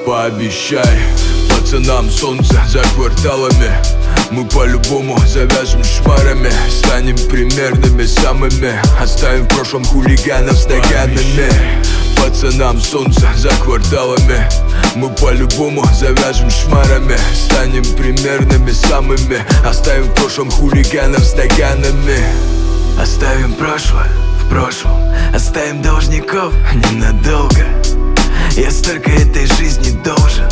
Пообещай пацанам солнце за кварталами. Мы по-любому завяжем шмарами, станем примерными самыми, оставим в прошлом хулиганов с наганами. Пацанам солнце за кварталами. Мы по-любому завяжем шмарами, станем примерными самыми, оставим в прошлом хулиганов с наганами. Оставим прошлое в прошлом, оставим должников ненадолго. Я столько этой жизни должен.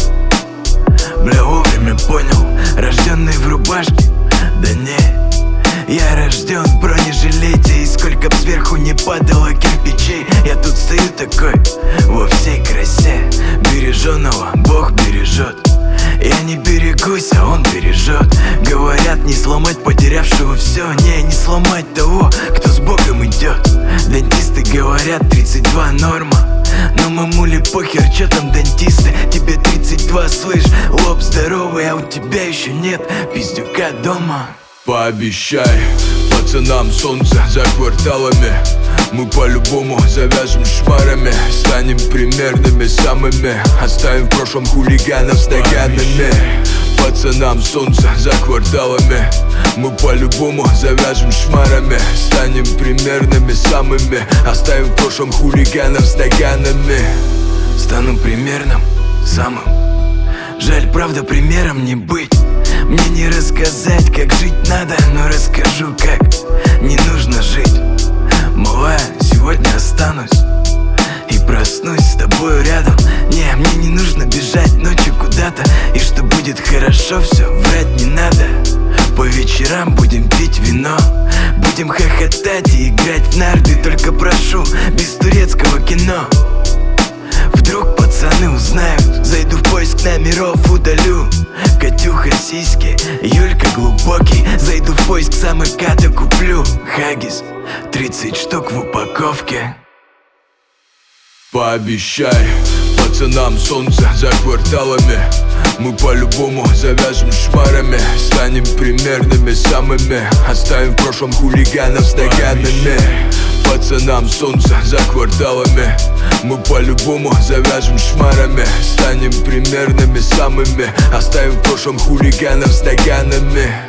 Бля, вовремя понял, рожденный в рубашке. Да не, я рожден в бронежилете. И сколько б сверху не падало кирпичей, я тут стою такой во всей красе. Береженого Бог бережет. Я не берегусь, а он бережет. Говорят, не сломать потерявшего все. Не сломать того, кто с Богом идет. Дантисты говорят, 32 норма. Но мамуле похер, чё там дантисты. Тебе 32, слышь, лоб здоровый, а у тебя еще нет пиздюка дома. Пообещай пацанам солнце за кварталами. Мы по-любому завяжем шмарами, станем примерными самыми, оставим в прошлом хулиганов с наганами. Пацанам солнце за кварталами. Мы по-любому завяжем шмарами, станем примерными самыми, оставим в прошлом хулиганов с наганами. Стану примерным самым. Жаль, правда, примером не быть. Мне не рассказать, как жить надо, но расскажу, как не нужно жить. Малая, сегодня останусь и проснусь с тобою рядом. Не, мне не нужно бежать ночью куда-то, и что будет хорошо, все, врать не надо. По вечерам будем пить вино, будем хохотать и играть в нарды. Только прошу, без турецкого кино. Вдруг пацаны узнают, зайду в поиск номеров, удалю Катюха сиськи, Юлька глубокий. Зайду в поиск самоката, куплю хаггис, 30 штук в упаковке. Пообещай пацанам солнце за кварталами. Мы по-любому завяжем шмарами, станем примерными самыми, оставим в прошлом хулиганов с наганами. Пацанам солнце за кварталами. Мы по-любому завяжем шмарами, станем примерными самыми, оставим в прошлом хулиганов с наганами.